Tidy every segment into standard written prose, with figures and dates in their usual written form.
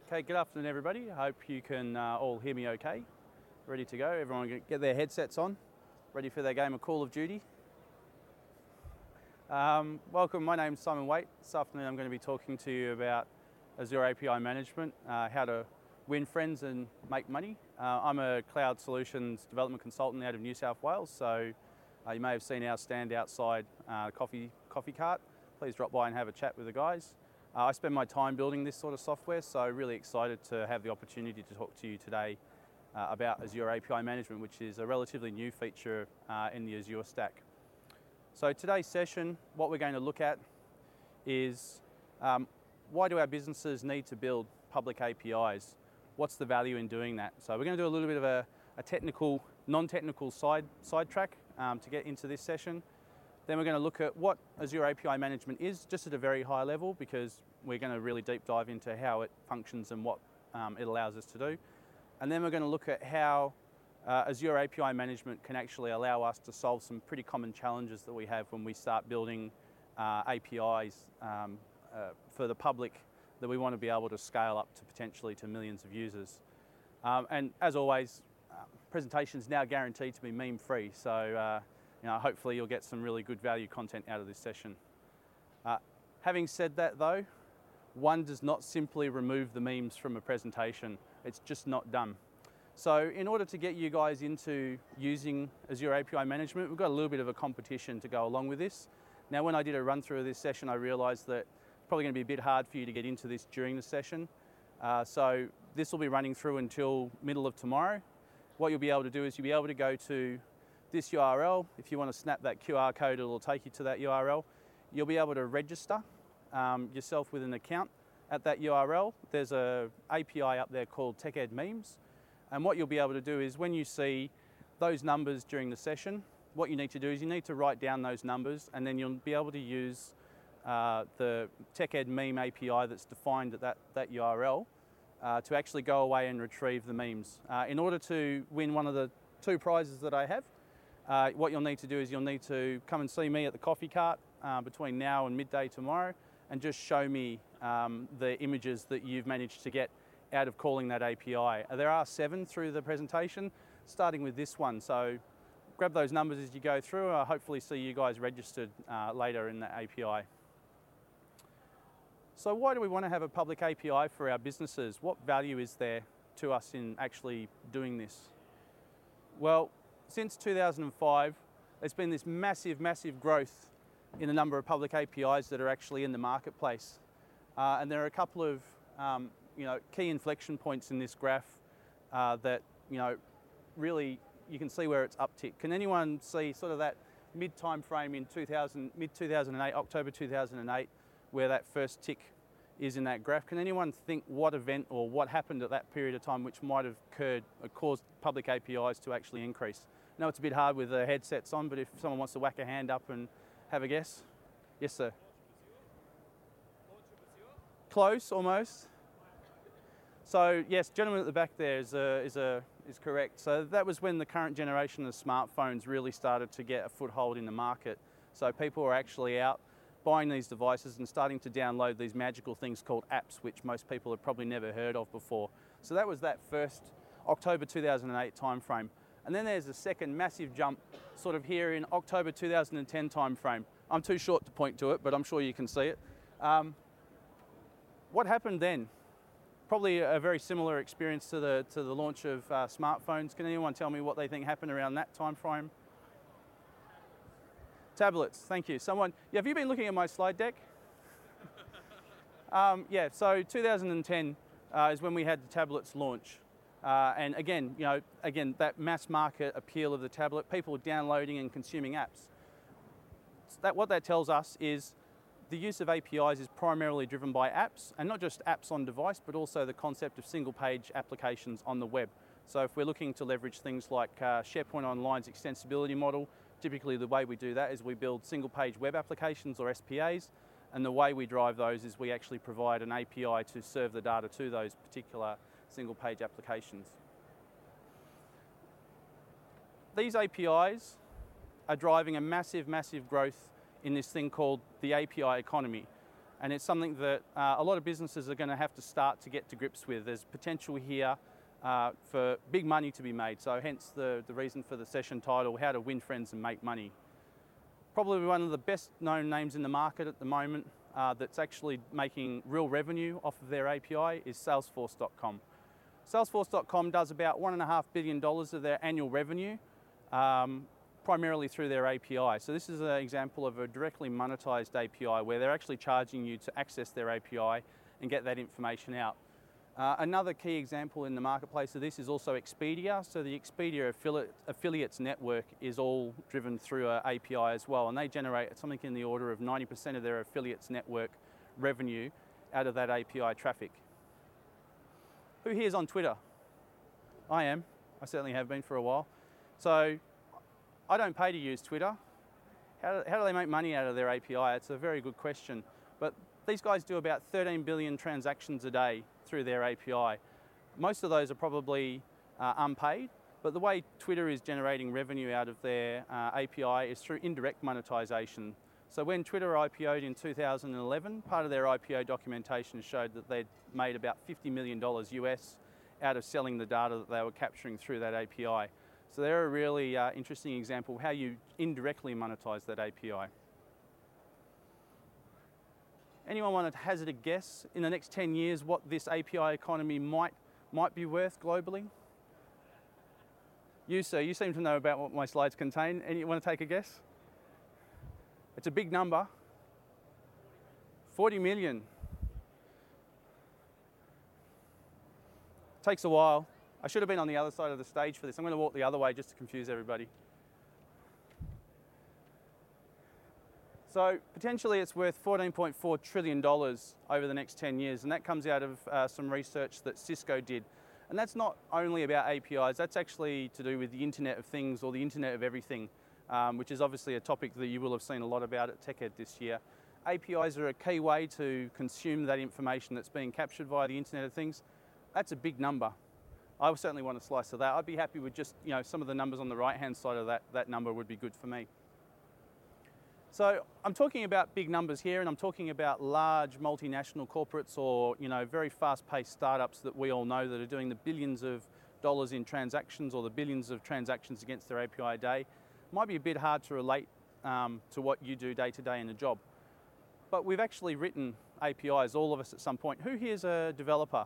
Okay, good afternoon everybody. I hope you can all hear me okay. Ready to go. Everyone get their headsets on. Ready for their game of Call of Duty. Welcome, my name's Simon Waite. This afternoon I'm going to be talking to you about Azure API management, how to win friends and make money. I'm a cloud solutions development consultant out of New South Wales, so you may have seen our stand outside coffee cart. Please drop by and have a chat with the guys. I spend my time building this sort of software, so really excited to have the opportunity to talk to you today about Azure API management, which is a relatively new feature in the Azure stack. So today's session, what we're going to look at is why do our businesses need to build public APIs? What's the value in doing that? So we're going to do a little bit of a technical, non-technical sidetrack to get into this session. Then we're going to look at what Azure API management is, just at a very high level, because we're going to really deep dive into how it functions and what it allows us to do. And then we're going to look at how Azure API management can actually allow us to solve some pretty common challenges that we have when we start building APIs for the public that we want to be able to scale up to potentially to millions of users. And as always, presentation's now guaranteed to be meme free, so hopefully you'll get some really good value content out of this session. Having said that though, one does not simply remove the memes from a presentation. It's just not done. So in order to get you guys into using Azure API management, we've got a little bit of a competition to go along with this. Now, when I did a run through of this session, I realized that it's probably going to be a bit hard for you to get into this during the session. So this will be running through until middle of tomorrow. What you'll be able to do is you'll be able to go to this URL. If you want to snap that QR code, it'll take you to that URL. You'll be able to register yourself with an account at that URL. There's an API up there called TechEd Memes. And what you'll be able to do is when you see those numbers during the session, what you need to do is you need to write down those numbers, and then you'll be able to use the TechEd Meme API that's defined at that URL to actually go away and retrieve the memes. In order to win one of the two prizes that I have, what you'll need to do is you'll need to come and see me at the coffee cart between now and midday tomorrow and just show me the images that you've managed to get out of calling that API. There are 7 through the presentation, starting with this one. So grab those numbers as you go through. I'll hopefully see you guys registered later in the API. So why do we want to have a public API for our businesses? What value is there to us in actually doing this? Well, since 2005, there's been this massive growth in the number of public APIs that are actually in the marketplace. And there are a couple of key inflection points in this graph that really you can see where it's uptick. Can anyone see sort of that mid-time frame in mid 2008, October 2008, where that first tick is in that graph? Can anyone think what event or what happened at that period of time which might have caused public APIs to actually increase? I know it's a bit hard with the headsets on, but if someone wants to whack a hand up and have a guess. Yes, sir. Close, almost. So yes, gentleman at the back there is correct. So that was when the current generation of smartphones really started to get a foothold in the market. So people were actually out buying these devices and starting to download these magical things called apps, which most people have probably never heard of before. So that was that first October 2008 timeframe. And then there's a second massive jump sort of here in October 2010 timeframe. I'm too short to point to it, but I'm sure you can see it. What happened then? Probably a very similar experience to the launch of smartphones. Can anyone tell me what they think happened around that time frame? Tablets, thank you. Have you been looking at my slide deck? So 2010 is when we had the tablets launch. And again, that mass market appeal of the tablet, people downloading and consuming apps. What that tells us is the use of APIs is primarily driven by apps, and not just apps on device, but also the concept of single-page applications on the web. So if we're looking to leverage things like SharePoint Online's extensibility model, typically the way we do that is we build single-page web applications or SPAs, and the way we drive those is we actually provide an API to serve the data to those particular single-page applications. These APIs are driving a massive growth in this thing called the API economy. And it's something that a lot of businesses are going to have to start to get to grips with. There's potential here for big money to be made. So hence the reason for the session title, How to Win Friends and Make Money. Probably one of the best known names in the market at the moment that's actually making real revenue off of their API is Salesforce.com. Salesforce.com does about $1.5 billion of their annual revenue, primarily through their API. So this is an example of a directly monetized API where they're actually charging you to access their API and get that information out. Another key example in the marketplace of this is also Expedia. So the Expedia affiliates network is all driven through an API as well, and they generate something in the order of 90% of their affiliates network revenue out of that API traffic. Who here is on Twitter? I am. I certainly have been for a while. So I don't pay to use Twitter. How do they make money out of their API? It's a very good question. But these guys do about 13 billion transactions a day through their API. Most of those are probably unpaid, but the way Twitter is generating revenue out of their API is through indirect monetization. So when Twitter IPO'd in 2011, part of their IPO documentation showed that they'd made about $50 million US out of selling the data that they were capturing through that API. So they're a really interesting example of how you indirectly monetize that API. Anyone want to hazard a guess in the next 10 years what this API economy might be worth globally? You, sir, you seem to know about what my slides contain. You want to take a guess? It's a big number. 40 million. Takes a while. I should have been on the other side of the stage for this. I'm going to walk the other way just to confuse everybody. So potentially it's worth $14.4 trillion over the next 10 years, and that comes out of some research that Cisco did. And that's not only about APIs, that's actually to do with the Internet of Things or the Internet of Everything, which is obviously a topic that you will have seen a lot about at TechEd this year. APIs are a key way to consume that information that's being captured via the Internet of Things. That's a big number. I would certainly want a slice of that. I'd be happy with just, some of the numbers on the right-hand side of that number would be good for me. So I'm talking about big numbers here, and I'm talking about large multinational corporates or, very fast-paced startups that we all know that are doing the billions of dollars in transactions or the billions of transactions against their API a day. It might be a bit hard to relate to what you do day to day in a job. But we've actually written APIs, all of us at some point. Who here's a developer?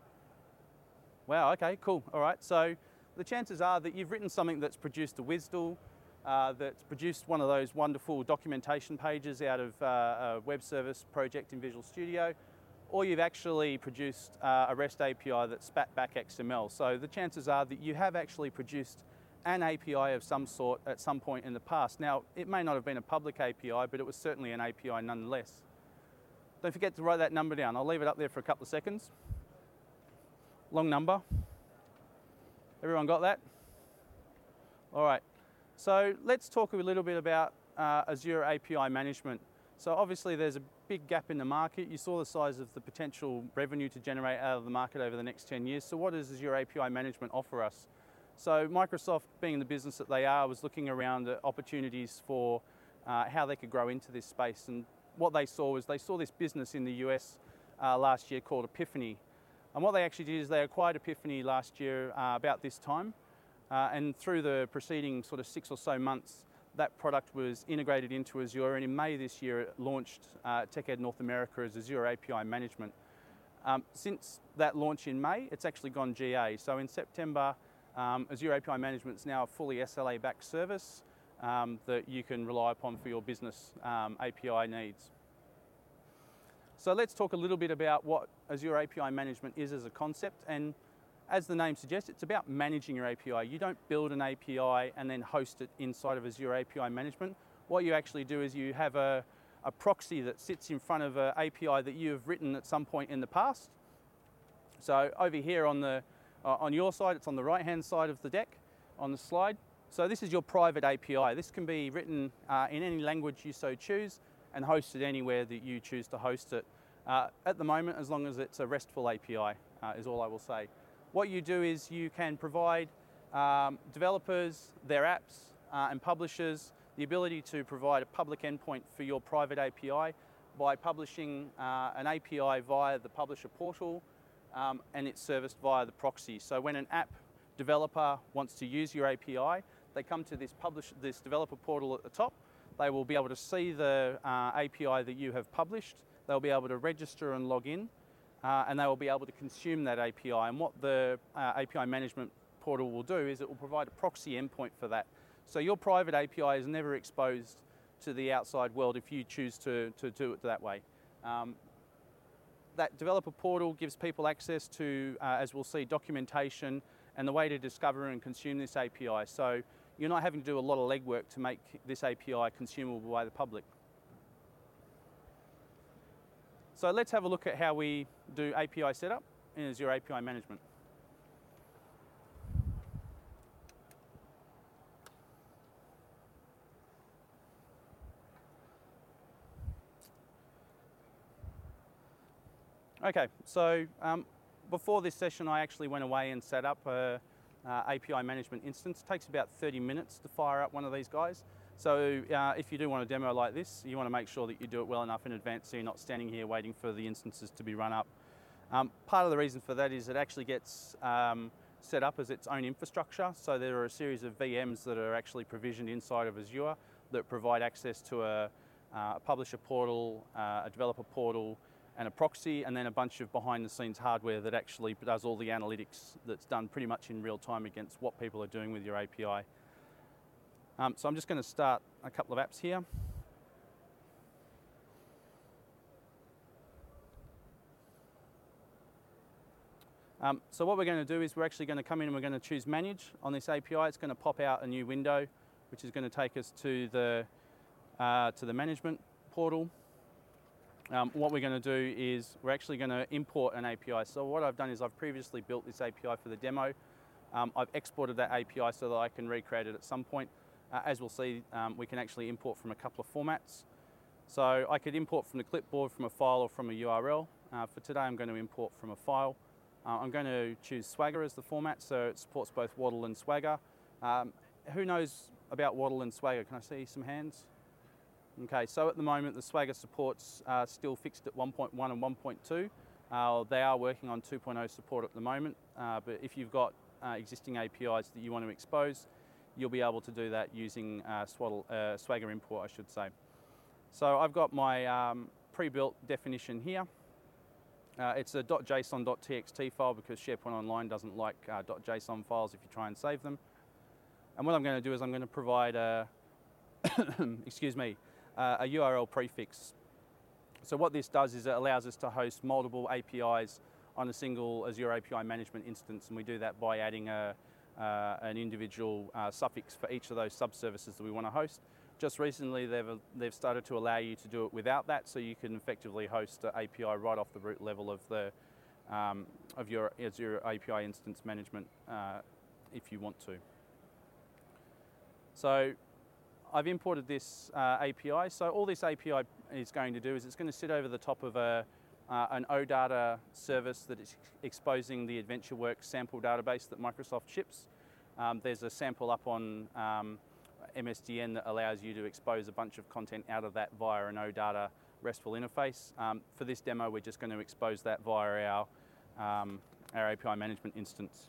Wow, okay, cool, all right. So the chances are that you've written something that's produced a WSDL, that's produced one of those wonderful documentation pages out of a web service project in Visual Studio, or you've actually produced a REST API that spat back XML. So the chances are that you have actually produced an API of some sort at some point in the past. Now, it may not have been a public API, but it was certainly an API nonetheless. Don't forget to write that number down. I'll leave it up there for a couple of seconds. Long number. Everyone got that? All right. So let's talk a little bit about Azure API management. So obviously there's a big gap in the market. You saw the size of the potential revenue to generate out of the market over the next 10 years. So what does Azure API management offer us? So Microsoft, being the business that they are, was looking around at opportunities for how they could grow into this space. And what they saw was they saw this business in the US last year called Epiphany. And what they actually did is they acquired Epiphany last year about this time. And through the preceding sort of 6 or so months, that product was integrated into Azure, and in May this year it launched TechEd North America as Azure API Management. Since that launch in May, it's actually gone GA. So in September, Azure API Management is now a fully SLA-backed service that you can rely upon for your business API needs. So let's talk a little bit about what Azure API Management is as a concept. And as the name suggests, it's about managing your API. You don't build an API and then host it inside of Azure API Management. What you actually do is you have a proxy that sits in front of an API that you have written at some point in the past. So over here on your side, it's on the right-hand side of the deck on the slide. So this is your private API. This can be written in any language you so choose and hosted anywhere that you choose to host it. At the moment, as long as it's a RESTful API, is all I will say. What you do is you can provide developers, their apps, and publishers the ability to provide a public endpoint for your private API by publishing an API via the publisher portal, and it's serviced via the proxy. So when an app developer wants to use your API, they come to this developer portal at the top. They will be able to see the API that you have published. They'll be able to register and log in, and they will be able to consume that API. And what the API management portal will do is it will provide a proxy endpoint for that. So your private API is never exposed to the outside world if you choose to do it that way. That developer portal gives people access to, as we'll see, documentation and the way to discover and consume this API. So you're not having to do a lot of legwork to make this API consumable by the public. So let's have a look at how we do API setup in Azure API management. Okay, so before this session, I actually went away and set up a API management instance. It takes about 30 minutes to fire up one of these guys. So if you do want a demo like this, you want to make sure that you do it well enough in advance so you're not standing here waiting for the instances to be run up. Part of the reason for that is it actually gets set up as its own infrastructure. So there are a series of VMs that are actually provisioned inside of Azure that provide access to a publisher portal, a developer portal, and a proxy, and then a bunch of behind-the-scenes hardware that actually does all the analytics that's done pretty much in real time against what people are doing with your API. So I'm just going to start a couple of apps here. So what we're going to do is we're actually going to come in and we're going to choose Manage on this API. It's going to pop out a new window, which is going to take us to the management portal. What we're going to do is we're actually going to import an API. So what I've done is I've previously built this API for the demo. I've exported that API so that I can recreate it at some point. As we'll see, we can actually import from a couple of formats. So I could import from the clipboard, from a file, or from a URL. For today, I'm going to import from a file. I'm going to choose Swagger as the format, so it supports both Waddle and Swagger. Who knows about Waddle and Swagger? Can I see some hands? Okay, so at the moment the Swagger support's still fixed at 1.1 and 1.2. They are working on 2.0 support at the moment, but if you've got existing APIs that you want to expose, you'll be able to do that using Swagger import, I should say. So I've got my pre-built definition here. It's a .json.txt file because SharePoint Online doesn't like .json files if you try and save them. And what I'm going to do is I'm going to provide a excuse me, a URL prefix. So what this does is it allows us to host multiple APIs on a single Azure API management instance, and we do that by adding an individual suffix for each of those subservices that we want to host. Just recently, they've started to allow you to do it without that, so you can effectively host an API right off the root level of your Azure API instance management if you want to. So I've imported this API. So all this API is going to do is it's going to sit over the top of an OData service that is exposing the AdventureWorks sample database that Microsoft ships. There's a sample up on MSDN that allows you to expose a bunch of content out of that via an OData RESTful interface. For this demo, we're just going to expose that via our API management instance.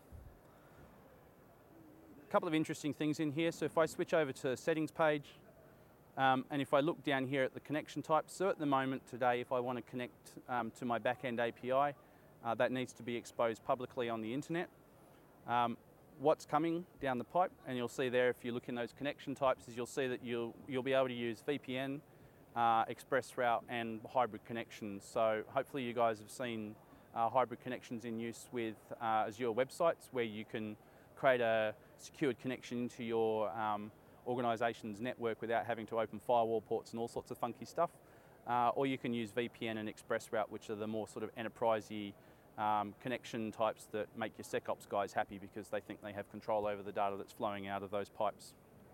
A couple of interesting things in here. So if I switch over to the settings page, and if I look down here at the connection types, so at the moment today, if I want to connect to my backend API, that needs to be exposed publicly on the internet. What's coming down the pipe, and you'll see there if you look in those connection types, is you'll see that you'll be able to use VPN, ExpressRoute, and hybrid connections. So hopefully you guys have seen hybrid connections in use with Azure websites, where you can create a secured connection into your organization's network without having to open firewall ports and all sorts of funky stuff. Or you can use VPN and ExpressRoute, which are the more sort of enterprisey connection types that make your SecOps guys happy because they think they have control over the data that's flowing out of those pipes.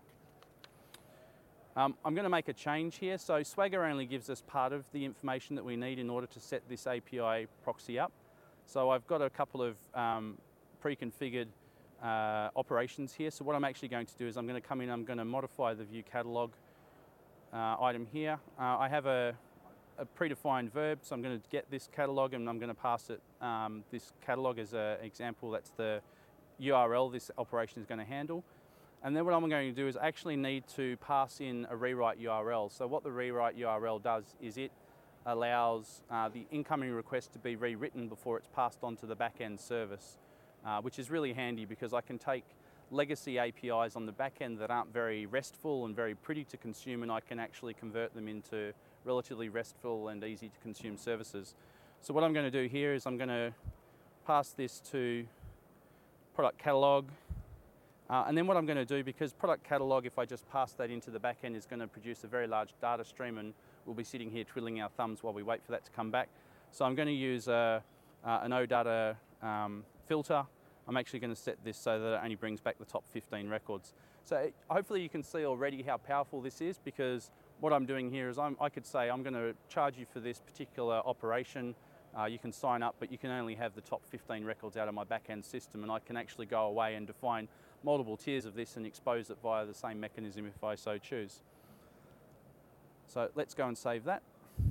I'm going to make a change here. So Swagger only gives us part of the information that we need in order to set this API proxy up. So I've got a couple of pre-configured operations here. So what I'm actually going to do is I'm going to come in, I'm going to modify the view catalog item here. I have a a predefined verb, so I'm going to get this catalog and I'm going to pass it this catalog as an example. That's the URL this operation is going to handle. And then what I'm going to do is actually need to pass in a rewrite URL. So what the rewrite URL does is it allows the incoming request to be rewritten before it's passed on to the back-end service, which is really handy because I can take legacy APIs on the back end that aren't very RESTful and very pretty to consume, and I can actually convert them into relatively RESTful and easy to consume services. So what I'm going to do here is I'm going to pass this to product catalog, and then what I'm going to do, because product catalog, if I just pass that into the back end, is going to produce a very large data stream, and we'll be sitting here twiddling our thumbs while we wait for that to come back. So I'm going to use an OData filter. I'm actually going to set this so that it only brings back the top 15 records. So hopefully you can see already how powerful this is, because what I'm doing here is I could say I'm going to charge you for this particular operation. You can sign up, but you can only have the top 15 records out of my back-end system, and I can actually go away and define multiple tiers of this and expose it via the same mechanism if I so choose. So let's go and save that.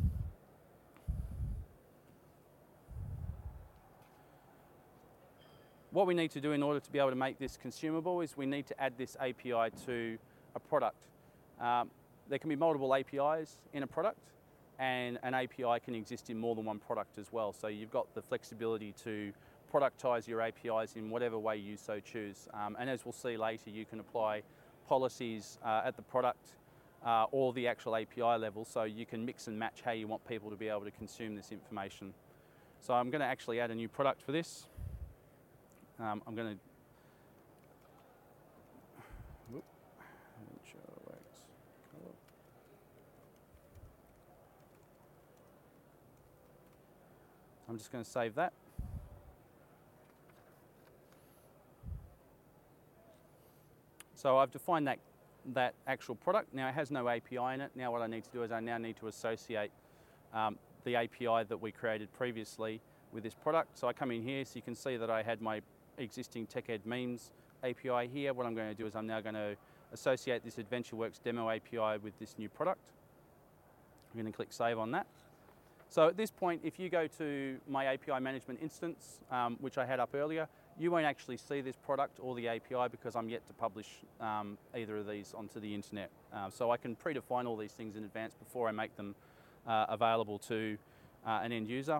What we need to do in order to be able to make this consumable is we need to add this API to a product. There can be multiple APIs in a product, and an API can exist in more than one product as well. So you've got the flexibility to productize your APIs in whatever way you so choose. And as we'll see later, you can apply policies at the product or the actual API level, so you can mix and match how you want people to be able to consume this information. So I'm going to actually add a new product for this. I'm going to I'm just going to save that. So I've defined that actual product. Now it has no API in it. Now what I need to do is I now need to associate the API that we created previously with this product. So I come in here, so you can see that I had my existing TechEd Memes API here. What I'm going to do is I'm now going to associate this AdventureWorks demo API with this new product. I'm going to click save on that. So at this point, if you go to my API management instance, which I had up earlier, you won't actually see this product or the API because I'm yet to publish either of these onto the internet. So I can predefine all these things in advance before I make them available to an end user.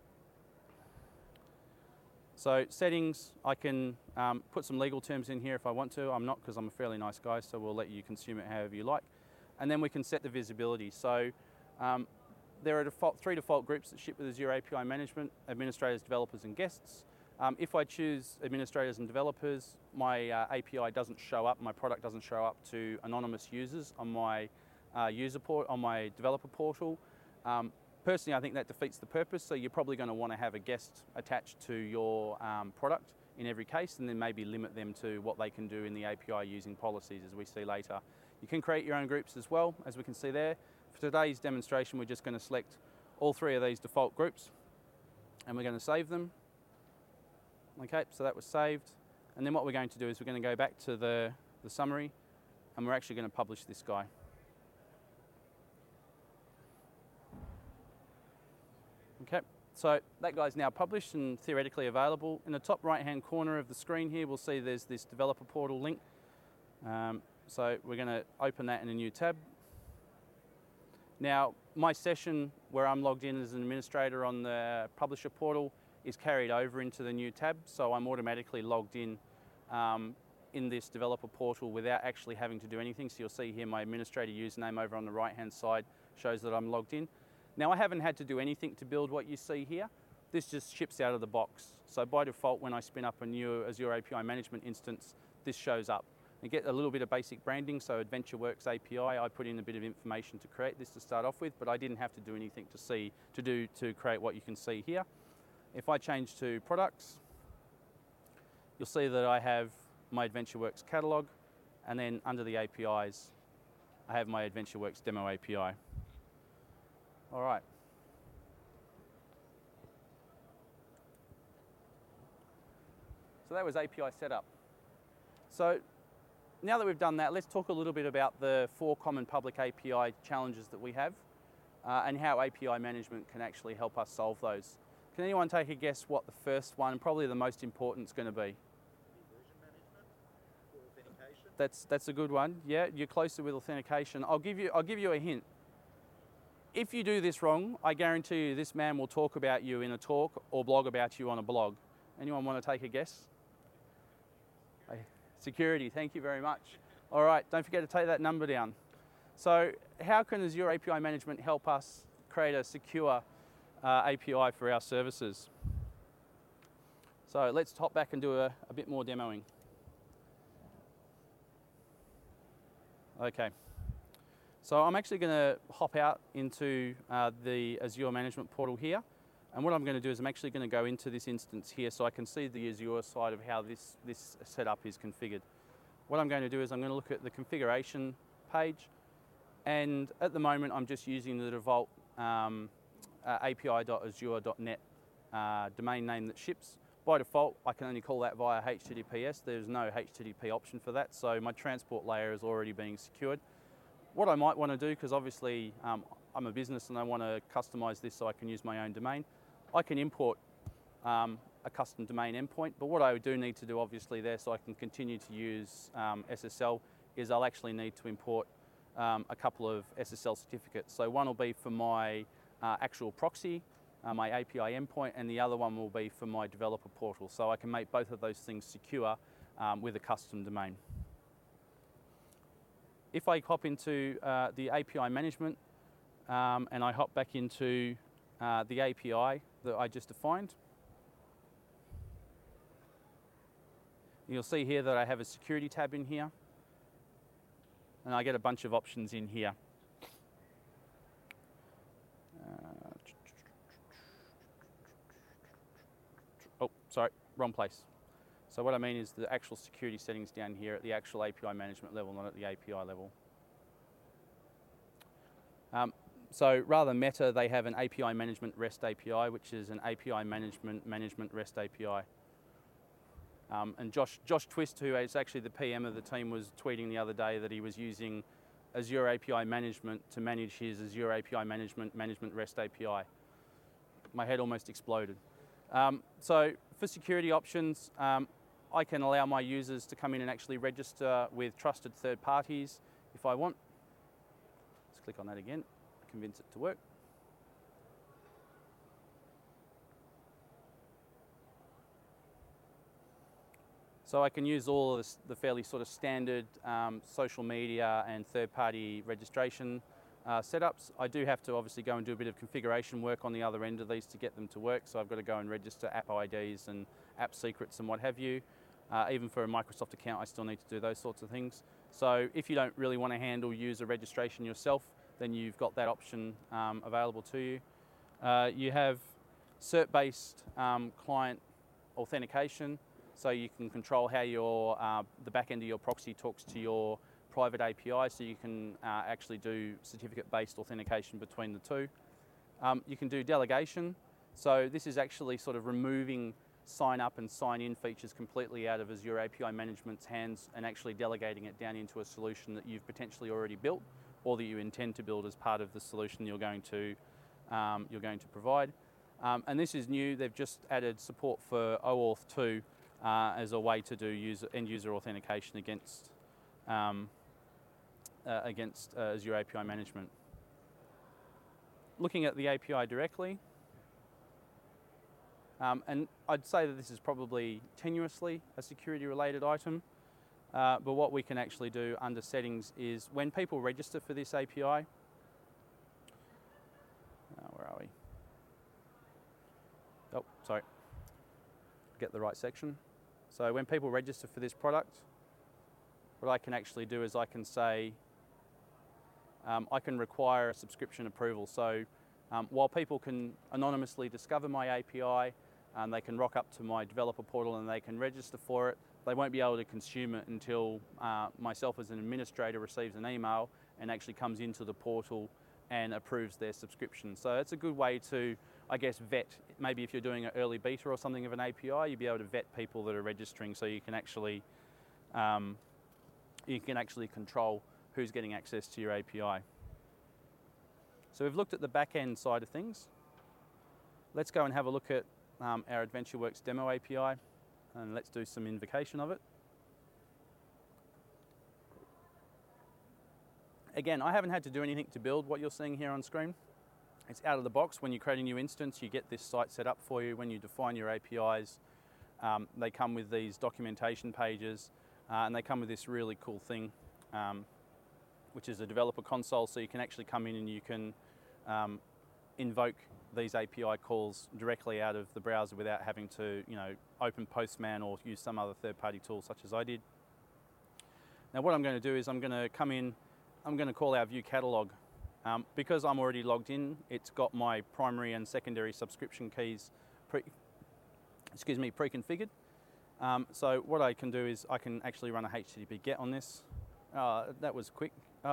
So settings, I can put some legal terms in here if I want to. I'm not, because I'm a fairly nice guy, so we'll let you consume it however you like. And then we can set the visibility. So there are three default groups that ship with Azure API Management: administrators, developers, and guests. If I choose administrators and developers, my API doesn't show up, my product doesn't show up to anonymous users on my on my developer portal. Personally, I think that defeats the purpose, so you're probably going to want to have a guest attached to your product in every case, and then maybe limit them to what they can do in the API using policies, as we see later. You can create your own groups as well, as we can see there. For today's demonstration, we're just going to select all three of these default groups, and we're going to save them. Okay, so that was saved. And then what we're going to do is we're going to go back to the summary, and we're actually going to publish this guy. Okay, so that guy's now published and theoretically available. In the top right-hand corner of the screen here, we'll see there's this developer portal link. So we're going to open that in a new tab. Now, my session where I'm logged in as an administrator on the publisher portal is carried over into the new tab, so I'm automatically logged in this developer portal without actually having to do anything. So you'll see here my administrator username over on the right-hand side shows that I'm logged in. Now, I haven't had to do anything to build what you see here. This just ships out of the box. So by default, when I spin up a new Azure API Management instance, this shows up. You get a little bit of basic branding, so AdventureWorks API, I put in a bit of information to create this to start off with, but I didn't have to do anything to create what you can see here. If I change to products, you'll see that I have my AdventureWorks catalog, and then under the APIs, I have my AdventureWorks demo API. All right. So that was API setup. So now that we've done that, let's talk a little bit about the 4 common public API challenges that we have. and how API management can actually help us solve those. Can anyone take a guess what the first one, and probably the most important, is going to be? Version management or authentication? That's a good one. Yeah, you're closer with authentication. I'll give you a hint. If you do this wrong, I guarantee you this man will talk about you in a talk or blog about you on a blog. Anyone want to take a guess? Security, thank you very much. All right, don't forget to take that number down. So how can Azure API Management help us create a secure API for our services? So let's hop back and do a bit more demoing. Okay. So I'm actually going to hop out into the Azure Management Portal here. And what I'm going to do is I'm actually going to go into this instance here so I can see the Azure side of how this setup is configured. What I'm going to do is I'm going to look at the configuration page, and at the moment I'm just using the default api.azure.net domain name that ships. By default, I can only call that via HTTPS. There's no HTTP option for that, so my transport layer is already being secured. What I might want to do, because obviously I'm a business and I want to customize this so I can use my own domain, I can import a custom domain endpoint, but what I do need to do obviously there so I can continue to use SSL is I'll actually need to import a couple of SSL certificates. So one will be for my actual proxy, my API endpoint, and the other one will be for my developer portal. So I can make both of those things secure with a custom domain. If I hop into the API management and I hop back into the API that I just defined, you'll see here that I have a security tab in here, and I get a bunch of options in here. Oh, sorry, wrong place. So what I mean is the actual security settings down here at the actual API management level, not at the API level. So rather than Meta, they have an API management REST API, which is an API management REST API. And Josh Twist, who is actually the PM of the team, was tweeting the other day that he was using Azure API Management to manage his Azure API Management REST API. My head almost exploded. So for security options, I can allow my users to come in and actually register with trusted third parties if I want. Let's click on that again, convince it to work. So I can use all of the fairly sort of standard social media and third-party registration setups. I do have to obviously go and do a bit of configuration work on the other end of these to get them to work. So I've got to go and register app IDs and app secrets and what have you. Even for a Microsoft account, I still need to do those sorts of things. So if you don't really want to handle user registration yourself, then you've got that option available to you. You have cert-based client authentication. So you can control how the back end of your proxy talks to your private API, so you can actually do certificate-based authentication between the two. You can do delegation. So this is actually sort of removing sign up and sign in features completely out of Azure API Management's hands and actually delegating it down into a solution that you've potentially already built or that you intend to build as part of the solution you're going to provide. And this is new. They've just added support for OAuth 2 as a way to do end user authentication against Azure API Management. Looking at the API directly, and I'd say that this is probably tenuously a security-related item, but what we can actually do under settings is when people register for this API, where are we? Oh, sorry. Get the right section. So when people register for this product, what I can actually do is I can say, I can require a subscription approval. So while people can anonymously discover my API, they can rock up to my developer portal and they can register for it, they won't be able to consume it until myself as an administrator receives an email and actually comes into the portal and approves their subscription. So it's a good way to, I guess, vet. Maybe if you're doing an early beta or something of an API, you'll be able to vet people that are registering, so you can actually control who's getting access to your API. So we've looked at the back end side of things. Let's go and have a look at our AdventureWorks demo API, and let's do some invocation of it. Again, I haven't had to do anything to build what you're seeing here on screen. It's out of the box. When you create a new instance, you get this site set up for you. When you define your APIs, they come with these documentation pages, and they come with this really cool thing, which is a developer console. So you can actually come in and you can invoke these API calls directly out of the browser without having to, open Postman or use some other third-party tool such as I did. Now what I'm going to do is I'm going to come in, I'm going to call our view catalog. Because I'm already logged in, it's got my primary and secondary subscription keys pre-configured. So what I can do is I can actually run a HTTP GET on this. That was quick.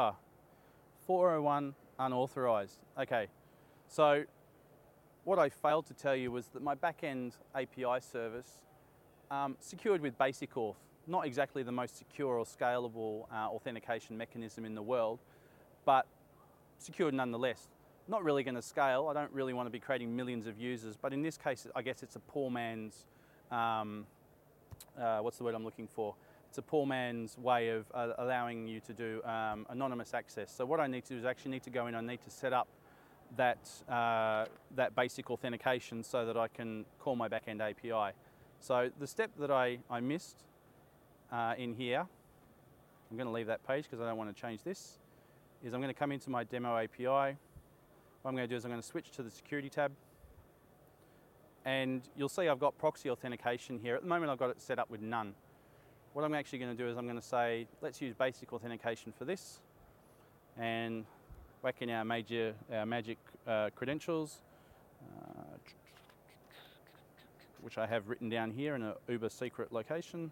401 unauthorized. Okay, so what I failed to tell you was that my backend API service secured with basic auth, not exactly the most secure or scalable authentication mechanism in the world, but secured nonetheless. Not really going to scale. I don't really want to be creating millions of users, but in this case, I guess it's a poor man's, what's the word I'm looking for? It's a poor man's way of allowing you to do anonymous access. So what I need to do is actually need to go in, I need to set up that, that basic authentication so that I can call my backend API. So the step that I missed in here, I'm going to leave that page because I don't want to change this, is I'm going to come into my demo API. What I'm going to do is I'm going to switch to the security tab, and you'll see I've got proxy authentication here. At the moment I've got it set up with none. What I'm actually going to do is I'm going to say, let's use basic authentication for this, and whack in our magic credentials, which I have written down here in an uber secret location.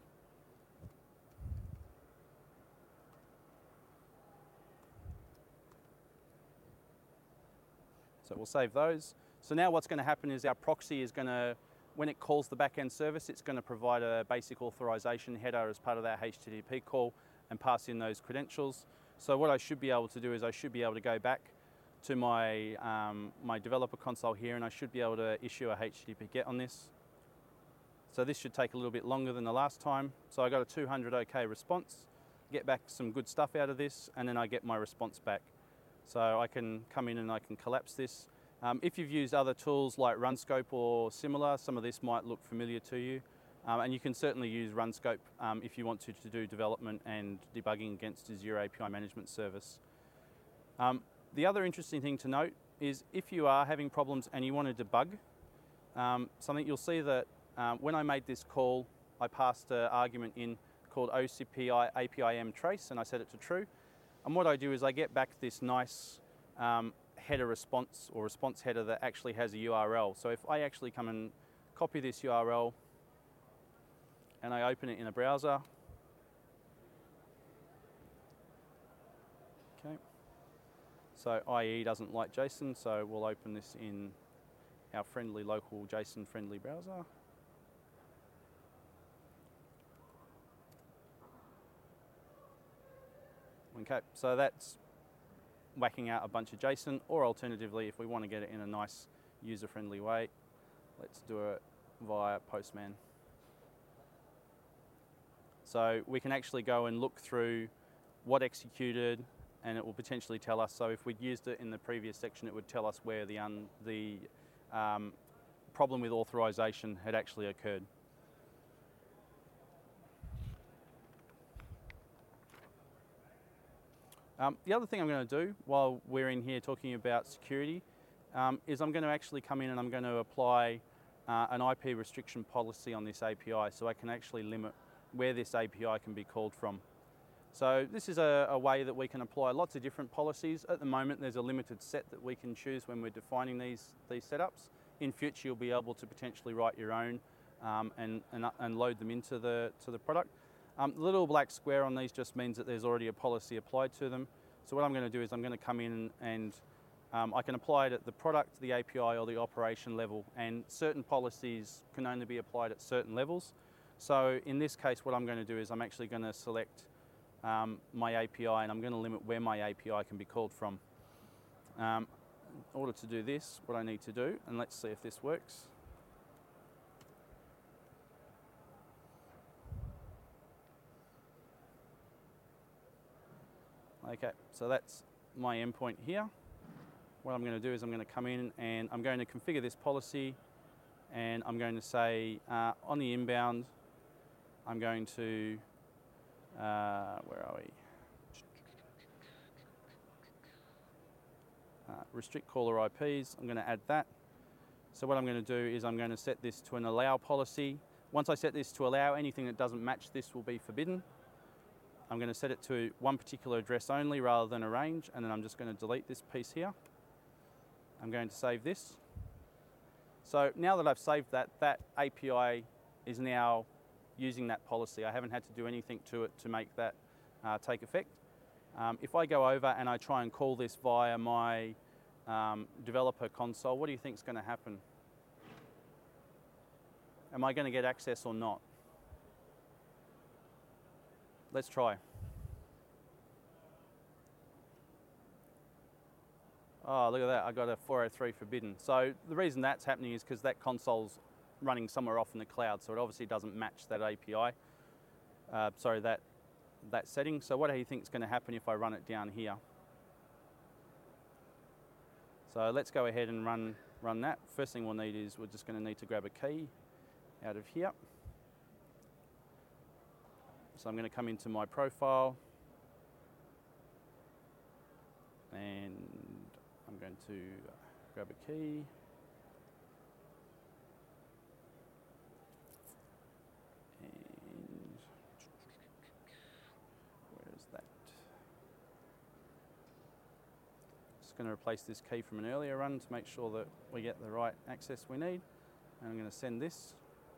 So we'll save those. So now what's going to happen is our proxy is going to, when it calls the backend service, it's going to provide a basic authorization header as part of that HTTP call and pass in those credentials. So what I should be able to do is I should be able to go back to my, my developer console here, and I should be able to issue a HTTP GET on this. So this should take a little bit longer than the last time. So I got a 200 OK response, get back some good stuff out of this, and then I get my response back. So I can come in and I can collapse this. If you've used other tools like RunScope or similar, some of this might look familiar to you. And you can certainly use RunScope if you want to do development and debugging against Azure API Management Service. The other interesting thing to note is if you are having problems and you want to debug something, you'll see that when I made this call, I passed an argument in called OCPI APIM trace, and I set it to true. And what I do is I get back this nice header response or response header that actually has a URL. So if I actually come and copy this URL and I open it in a browser, okay. So IE doesn't like JSON, so we'll open this in our friendly local JSON friendly browser. Okay, so that's whacking out a bunch of JSON, or alternatively, if we want to get it in a nice user-friendly way, let's do it via Postman. So we can actually go and look through what executed, and it will potentially tell us. So if we'd used it in the previous section, it would tell us where the problem with authorization had actually occurred. The other thing I'm going to do while we're in here talking about security is I'm going to actually come in and I'm going to apply an IP restriction policy on this API, so I can actually limit where this API can be called from. So this is a way that we can apply lots of different policies. At the moment there's a limited set that we can choose when we're defining these setups. In future you'll be able to potentially write your own and load them into the product. The little black square on these just means that there's already a policy applied to them. So what I'm going to do is I'm going to come in and I can apply it at the product, the API, or the operation level, and certain policies can only be applied at certain levels. So in this case what I'm going to do is I'm actually going to select my API, and I'm going to limit where my API can be called from. in order to do this, what I need to do, and let's see if this works. Okay, so that's my endpoint here. What I'm going to do is I'm going to come in and I'm going to configure this policy, and I'm going to say on the inbound, I'm going to, where are we? Restrict caller IPs, I'm going to add that. So what I'm going to do is I'm going to set this to an allow policy. Once I set this to allow, anything that doesn't match this will be forbidden. I'm going to set it to one particular address only rather than a range, and then I'm just going to delete this piece here. I'm going to save this. So now that I've saved that, that API is now using that policy. I haven't had to do anything to it to make that take effect. If I go over and I try and call this via my developer console, what do you think is going to happen? Am I going to get access or not? Let's try. Oh, look at that, I got a 403 forbidden. So the reason that's happening is because that console's running somewhere off in the cloud, so it obviously doesn't match that API, that setting. So what do you think is going to happen if I run it down here? So let's go ahead and run that. First thing we'll need is we're just going to need to grab a key out of here. So I'm going to come into my profile and I'm going to grab a key. And where is that? Just going to replace this key from an earlier run to make sure that we get the right access we need. And I'm going to send this.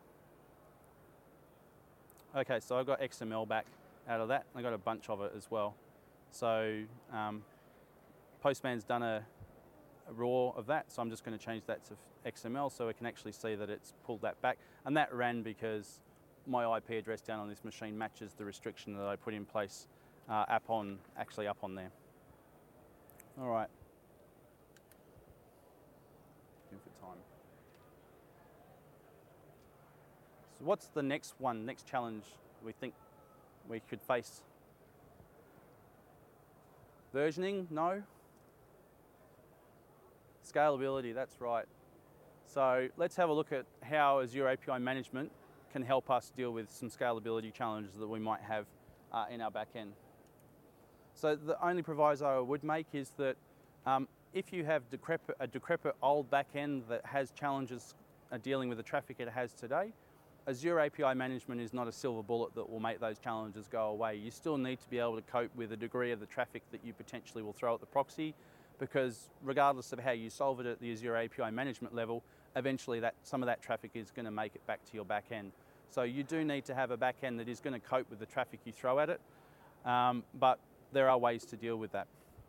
Okay, so I got XML back out of that. I got a bunch of it as well. So Postman's done a raw of that, so I'm just going to change that to XML so we can actually see that it's pulled that back. And that ran because my IP address down on this machine matches the restriction that I put in place actually up on there. All right. Looking for time. So what's the next challenge we think we could face? Versioning? No. Scalability, that's right. So let's have a look at how Azure API management can help us deal with some scalability challenges that we might have in our back end. So the only proviso I would make is that if you have a decrepit old back end that has challenges dealing with the traffic it has today, Azure API management is not a silver bullet that will make those challenges go away. You still need to be able to cope with a degree of the traffic that you potentially will throw at the proxy, because regardless of how you solve it at the Azure API management level, eventually some of that traffic is going to make it back to your back end. So you do need to have a back end that is going to cope with the traffic you throw at it, but there are ways to deal with that.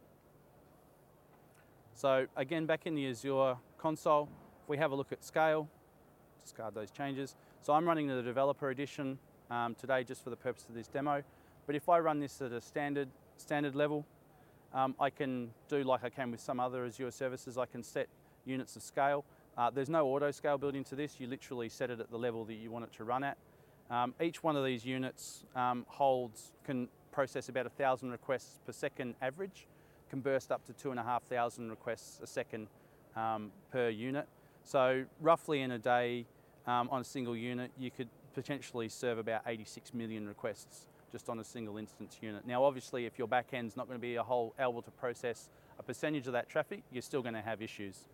So again, back in the Azure console, if we have a look at scale, discard those changes. So I'm running the developer edition today just for the purpose of this demo. But if I run this at a standard level, I can do like I can with some other Azure services. I can set units of scale. There's no auto scale built into this. You literally set it at the level that you want it to run at. Each one of these units can process about 1,000 requests per second average, can burst up to 2,500 requests a second per unit. So roughly in a day, on a single unit, you could potentially serve about 86 million requests just on a single instance unit. Now, obviously, if your back end's not going to be able to process a percentage of that traffic, you're still going to have issues.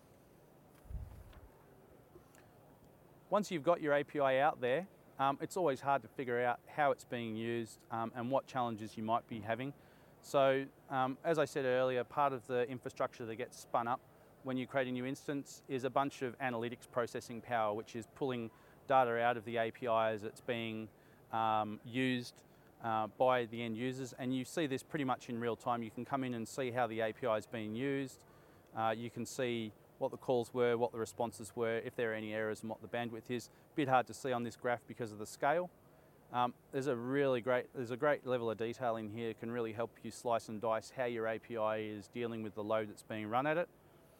Once you've got your API out there, it's always hard to figure out how it's being used and what challenges you might be having. So, as I said earlier, part of the infrastructure that gets spun up when you create a new instance is a bunch of analytics processing power, which is pulling data out of the API as it's being used by the end users. And you see this pretty much in real time. You can come in and see how the API is being used. You can see what the calls were, what the responses were, if there are any errors and what the bandwidth is. A bit hard to see on this graph because of the scale. There's a great level of detail in here. It can really help you slice and dice how your API is dealing with the load that's being run at it.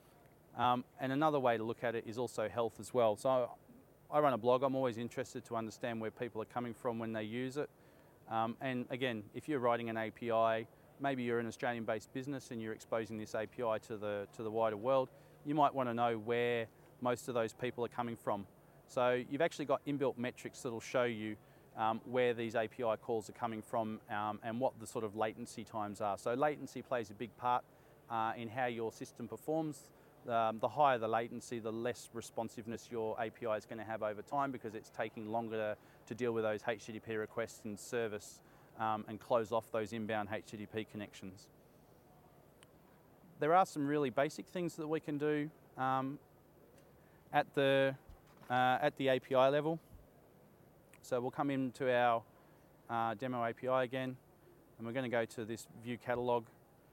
And another way to look at it is also health as well. So I run a blog. I'm always interested to understand where people are coming from when they use it. And again, if you're writing an API, maybe you're an Australian-based business and you're exposing this API to the wider world, you might want to know where most of those people are coming from. So you've actually got inbuilt metrics that'll show you where these API calls are coming from and what the sort of latency times are. So latency plays a big part in how your system performs. The higher the latency, the less responsiveness your API is going to have over time because it's taking longer to deal with those HTTP requests and service and close off those inbound HTTP connections. There are some really basic things that we can do at the API level. So we'll come into our demo API again, and we're going to go to this view catalog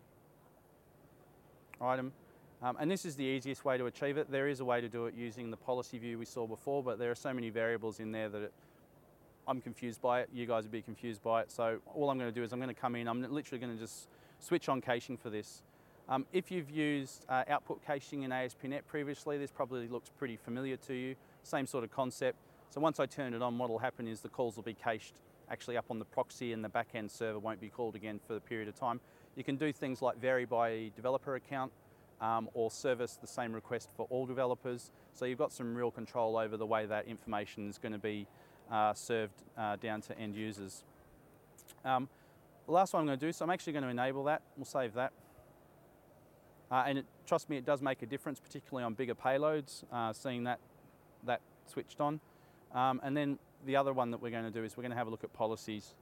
item. And this is the easiest way to achieve it. There is a way to do it using the policy view we saw before, but there are so many variables in there that I'm confused by it. You guys would be confused by it. So all I'm going to do is I'm going to come in. I'm literally going to just switch on caching for this. If you've used output caching in ASP.NET previously, this probably looks pretty familiar to you. Same sort of concept. So once I turn it on, what will happen is the calls will be cached actually up on the proxy and the back-end server won't be called again for the period of time. You can do things like vary by developer account or service the same request for all developers. So you've got some real control over the way that information is going to be served down to end users. The last one I'm going to do, so I'm actually going to enable that. We'll save that. And trust me, it does make a difference, particularly on bigger payloads, seeing that switched on. And then the other one that we're going to do is we're going to have a look at policies.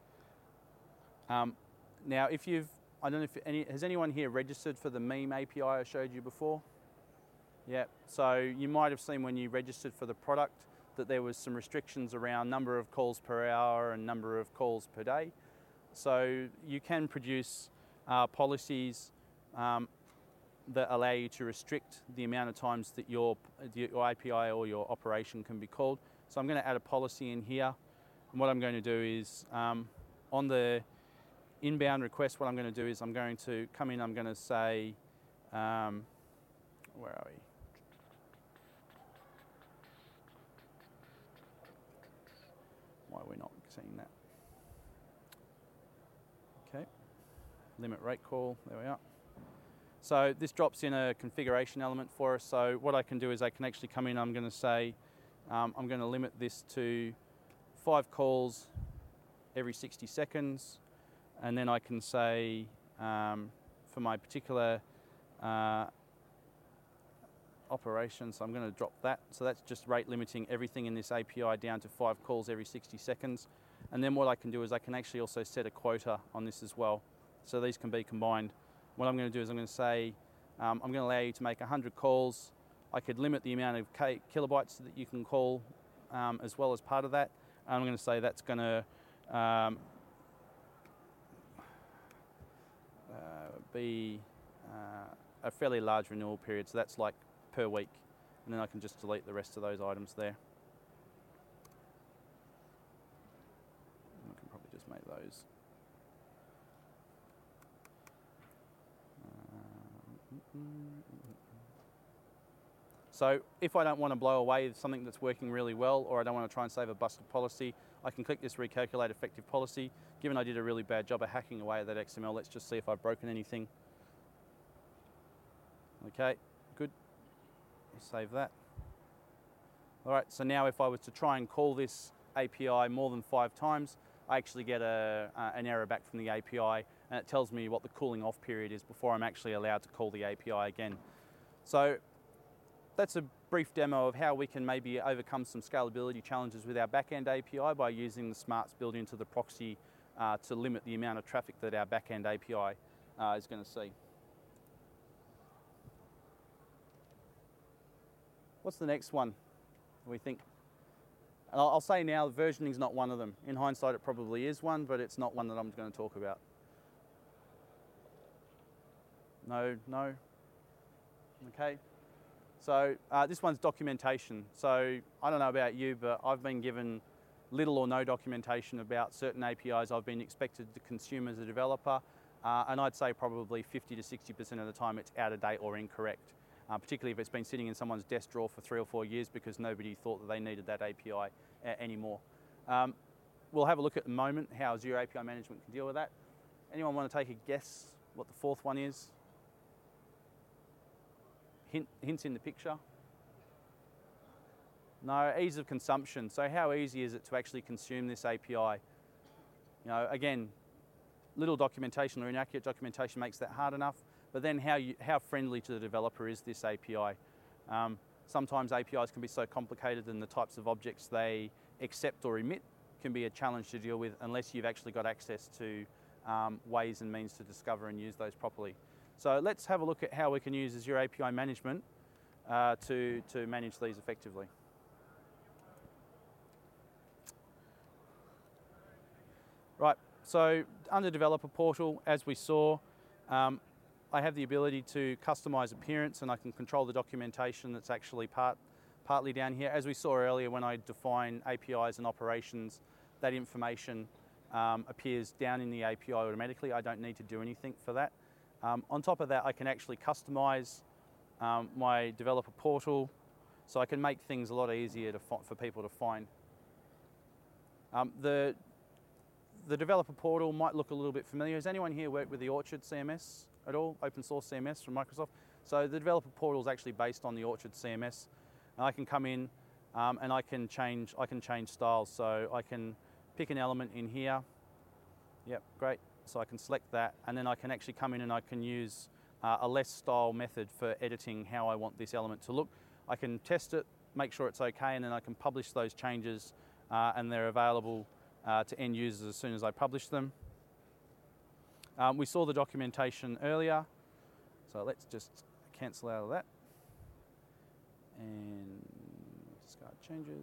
Now, I don't know if has anyone here registered for the meme API I showed you before? Yeah, so you might have seen when you registered for the product that there was some restrictions around number of calls per hour and number of calls per day. So you can produce policies that allow you to restrict the amount of times that your API or your operation can be called. So I'm going to add a policy in here. And what I'm going to do is on the inbound request, what I'm going to do is I'm going to come in, I'm going to say, where are we? Why are we not seeing that? Okay, limit rate call, there we are. So this drops in a configuration element for us. So what I can do is I can actually come in, I'm going to say, I'm going to limit this to 5 calls every 60 seconds. And then I can say, for my particular operation, so I'm going to drop that. So that's just rate limiting everything in this API down to 5 calls every 60 seconds. And then what I can do is I can actually also set a quota on this as well. So these can be combined. What I'm going to do is I'm going to say, I'm going to allow you to make 100 calls. I could limit the amount of kilobytes that you can call as well as part of that. And I'm going to say that's going to be a fairly large renewal period, so that's like per week, and then I can just delete the rest of those items there. I can probably just make those. So if I don't want to blow away something that's working really well, or I don't want to try and save a busted policy, I can click this recalculate effective policy. Given I did a really bad job of hacking away at that XML, let's just see if I've broken anything. Okay, good. I'll save that. All right, so now if I was to try and call this API more than 5 times, I actually get an error back from the API, and it tells me what the cooling off period is before I'm actually allowed to call the API again. So that's a brief demo of how we can maybe overcome some scalability challenges with our backend API by using the smarts built into the proxy to limit the amount of traffic that our backend API is going to see. What's the next one, we think? And I'll say now, versioning is not one of them. In hindsight, it probably is one, but it's not one that I'm going to talk about. No? Okay. So this one's documentation. So I don't know about you, but I've been given little or no documentation about certain APIs I've been expected to consume as a developer, and I'd say probably 50 to 60% of the time it's out of date or incorrect. particularly if it's been sitting in someone's desk drawer for 3 or 4 years because nobody thought that they needed that API anymore. We'll have a look at the moment how Azure API Management can deal with that. Anyone want to take a guess what the fourth one is? Hints in the picture? No, ease of consumption. So how easy is it to actually consume this API? Again, little documentation or inaccurate documentation makes that hard enough, but then how friendly to the developer is this API? Sometimes APIs can be so complicated and the types of objects they accept or emit can be a challenge to deal with unless you've actually got access to ways and means to discover and use those properly. So let's have a look at how we can use Azure API Management to manage these effectively. Right, so under Developer Portal, as we saw, I have the ability to customize appearance and I can control the documentation that's actually partly down here. As we saw earlier, when I define APIs and operations, that information appears down in the API automatically. I don't need to do anything for that. On top of that, I can actually customize my Developer Portal, so I can make things a lot easier for people to find. The Developer Portal might look a little bit familiar. Has anyone here worked with the Orchard CMS at all? Open source CMS from Microsoft. So the Developer Portal is actually based on the Orchard CMS. And I can come in and I can change styles. So I can pick an element in here. Yep, great. So I can select that, and then I can actually come in and I can use a less style method for editing how I want this element to look. I can test it, make sure it's okay, and then I can publish those changes and they're available to end users as soon as I publish them. We saw the documentation earlier, so let's just cancel out of that and discard changes.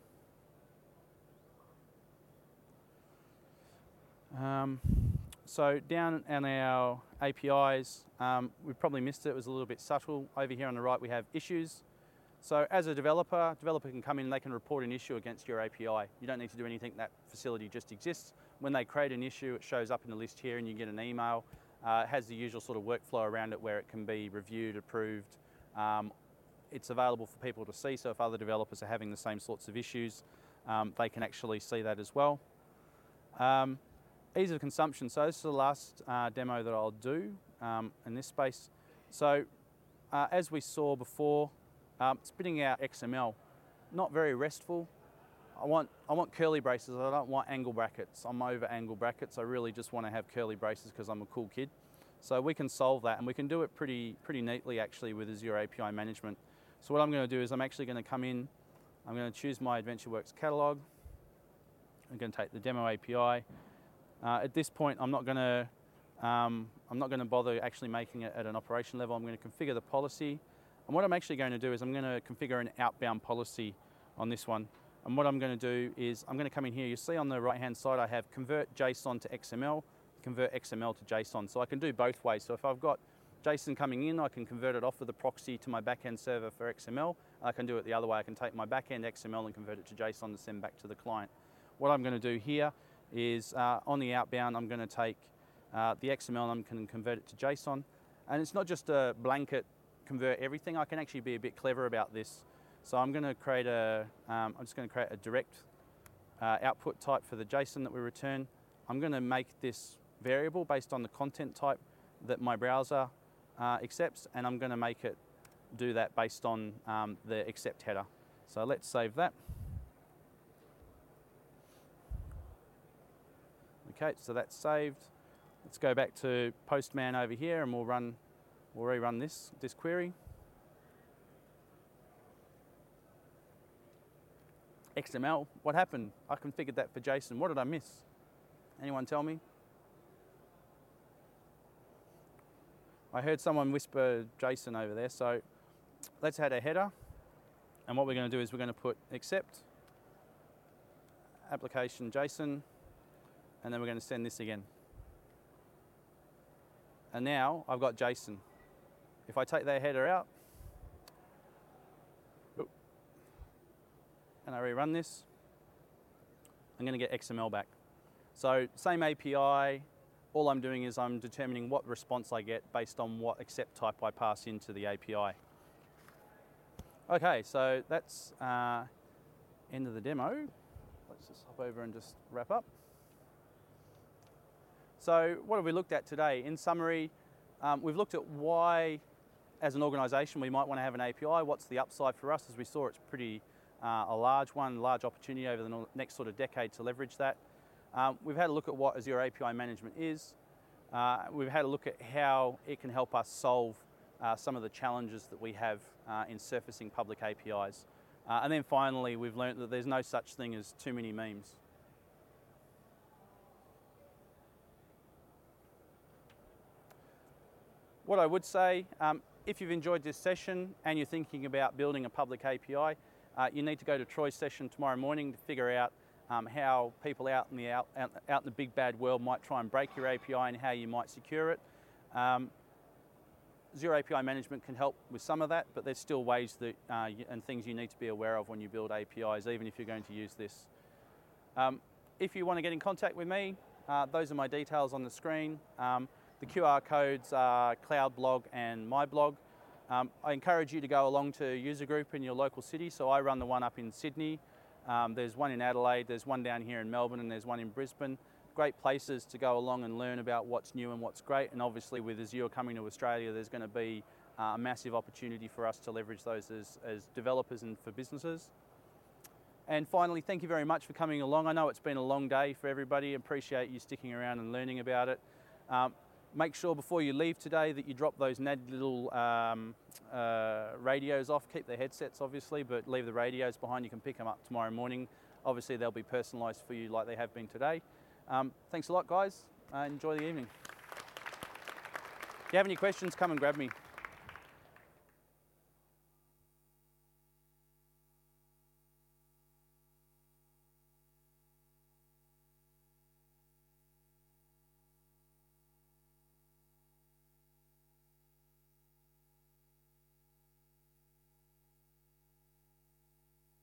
So down on our APIs, we probably missed it. It was a little bit subtle. Over here on the right we have issues. So as a developer can come in and they can report an issue against your API. You don't need to do anything, that facility just exists. When they create an issue, it shows up in the list here and you get an email. It has the usual sort of workflow around it where it can be reviewed, approved. It's available for people to see, so if other developers are having the same sorts of issues, they can actually see that as well. Ease of consumption. So this is the last demo that I'll do in this space. So as we saw before, spitting out XML, not very RESTful. I want curly braces. I don't want angle brackets. I'm over angle brackets. I really just want to have curly braces because I'm a cool kid. So we can solve that, and we can do it pretty neatly actually with Azure API Management. So what I'm going to do is I'm actually going to come in. I'm going to choose my AdventureWorks catalog. I'm going to take the demo API. At this point, I'm not going to bother actually making it at an operation level. I'm going to configure the policy. And what I'm actually going to do is I'm going to configure an outbound policy on this one. And what I'm going to do is I'm going to come in here. You see on the right-hand side, I have convert JSON to XML, convert XML to JSON. So I can do both ways. So if I've got JSON coming in, I can convert it off of the proxy to my backend server for XML. I can do it the other way. I can take my backend XML and convert it to JSON to send back to the client. What I'm going to do here is on the outbound, I'm going to take the XML and I'm going to convert it to JSON. And it's not just a blanket convert everything. I can actually be a bit clever about this. So I'm going to create I'm just going to create a direct output type for the JSON that we return. I'm going to make this variable based on the content type that my browser accepts, and I'm going to make it do that based on the accept header. So let's save that. Okay, so that's saved. Let's go back to Postman over here and we'll rerun this query. XML, what happened? I configured that for JSON. What did I miss? Anyone tell me? I heard someone whisper JSON over there, so let's add a header. And what we're going to do is we're going to put accept, application JSON, and then we're going to send this again. And now I've got JSON. If I take that header out, and I rerun this, I'm going to get XML back. So same API, all I'm doing is I'm determining what response I get based on what accept type I pass into the API. Okay, so that's end of the demo. Let's just hop over and just wrap up. So what have we looked at today? In summary, we've looked at why, as an organisation, we might want to have an API. What's the upside for us? As we saw, it's pretty a large opportunity over the next sort of decade to leverage that. We've had a look at what Azure API management is. We've had a look at how it can help us solve some of the challenges that we have in surfacing public APIs. And then finally, we've learned that there's no such thing as too many memes. What I would say, if you've enjoyed this session and you're thinking about building a public API, you need to go to Troy's session tomorrow morning to figure out how people out in the big bad world might try and break your API and how you might secure it. Azure API management can help with some of that, but there's still ways that and things you need to be aware of when you build APIs, even if you're going to use this. If you want to get in contact with me, those are my details on the screen. The QR codes are CloudBlog and MyBlog. I encourage you to go along to user group in your local city. So I run the one up in Sydney. There's one in Adelaide, there's one down here in Melbourne, and there's one in Brisbane. Great places to go along and learn about what's new and what's great. And obviously with Azure coming to Australia, there's going to be a massive opportunity for us to leverage those as developers and for businesses. And finally, thank you very much for coming along. I know it's been a long day for everybody. Appreciate you sticking around and learning about it. Make sure before you leave today that you drop those natty little radios off. Keep the headsets obviously, but leave the radios behind. You can pick them up tomorrow morning. Obviously they'll be personalised for you like they have been today. Thanks a lot guys, enjoy the evening. If you have any questions, come and grab me.